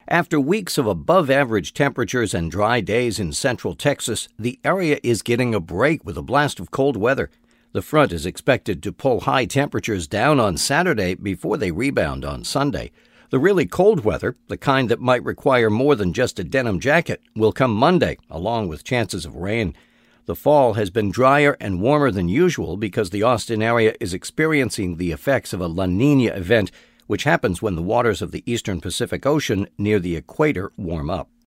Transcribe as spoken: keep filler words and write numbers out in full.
After weeks of above-average temperatures and dry days in central Texas, the area is getting a break with a blast of cold weather. The front is expected to pull high temperatures down on Saturday before they rebound on Sunday. The really cold weather, the kind that might require more than just a denim jacket, will come Monday, along with chances of rain. The fall has been drier and warmer than usual because the Austin area is experiencing the effects of a La Niña event, which happens when the waters of the eastern Pacific Ocean near the equator warm up.